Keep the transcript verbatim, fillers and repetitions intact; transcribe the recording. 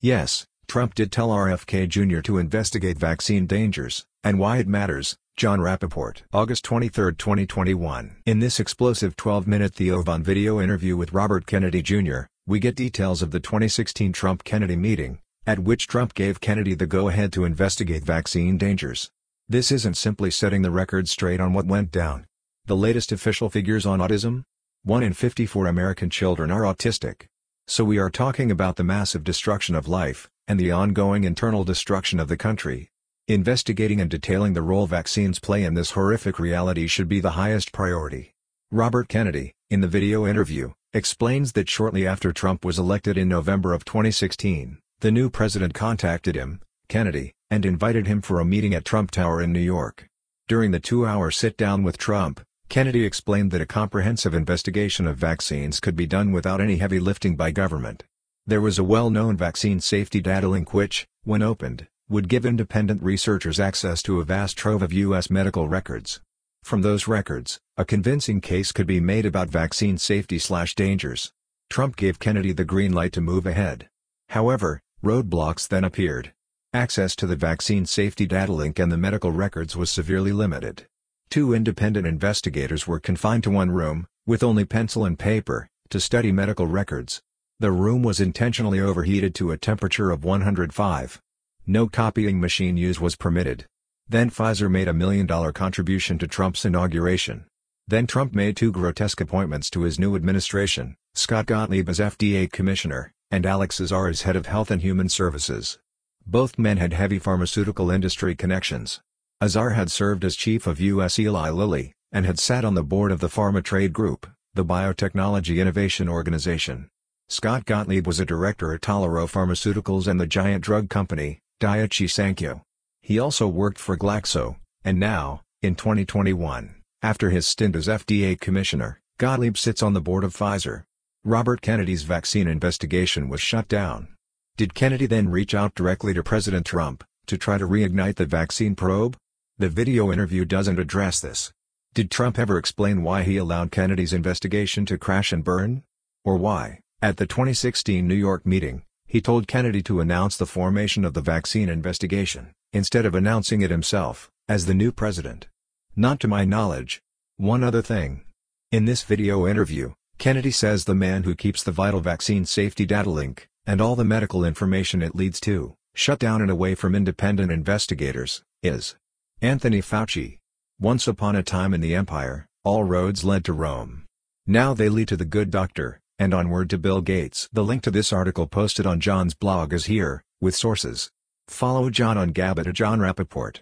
Yes, Trump did tell R F K Junior to investigate vaccine dangers, and why it matters. Jon Rappoport. August twenty-third, twenty twenty-one. In this explosive twelve-minute Theo Von video interview with Robert Kennedy Junior, we get details of the twenty sixteen Trump-Kennedy meeting, at which Trump gave Kennedy the go-ahead to investigate vaccine dangers. This isn't simply setting the record straight on what went down. The latest official figures on autism? one in fifty-four American children are autistic. So we are talking about the massive destruction of life, and the ongoing internal destruction of the country. Investigating and detailing the role vaccines play in this horrific reality should be the highest priority. Robert Kennedy, in the video interview, explains that shortly after Trump was elected in November of twenty sixteen, the new president contacted him, Kennedy, and invited him for a meeting at Trump Tower in New York. During the two-hour sit-down with Trump, Kennedy explained that a comprehensive investigation of vaccines could be done without any heavy lifting by government. There was a well-known vaccine safety data link which, when opened, would give independent researchers access to a vast trove of U S medical records. From those records, a convincing case could be made about vaccine safety/dangers. Trump gave Kennedy the green light to move ahead. However, roadblocks then appeared. Access to the vaccine safety data link and the medical records was severely limited. Two independent investigators were confined to one room, with only pencil and paper, to study medical records. The room was intentionally overheated to a temperature of one hundred five. No copying machine use was permitted. Then Pfizer made a million-dollar contribution to Trump's inauguration. Then Trump made two grotesque appointments to his new administration, Scott Gottlieb as F D A commissioner, and Alex Azar as head of Health and Human Services. Both men had heavy pharmaceutical industry connections. Azar had served as chief of U S Eli Lilly, and had sat on the board of the Pharma Trade Group, the biotechnology innovation organization. Scott Gottlieb was a director at Tolero Pharmaceuticals and the giant drug company, Daiichi Sankyo. He also worked for Glaxo, and now, in twenty twenty-one, after his stint as F D A commissioner, Gottlieb sits on the board of Pfizer. Robert Kennedy's vaccine investigation was shut down. Did Kennedy then reach out directly to President Trump, to try to reignite the vaccine probe? The video interview doesn't address this. Did Trump ever explain why he allowed Kennedy's investigation to crash and burn? Or why, at the twenty sixteen New York meeting, he told Kennedy to announce the formation of the vaccine investigation, instead of announcing it himself, as the new president? Not to my knowledge. One other thing. In this video interview, Kennedy says the man who keeps the vital vaccine safety data link, and all the medical information it leads to, shut down and away from independent investigators, is Anthony Fauci. Once upon a time in the empire, all roads led to Rome. Now they lead to the good doctor, and onward to Bill Gates. The link to this article posted on Jon's blog is here, with sources. Follow Jon on Gab at Jon Rappoport.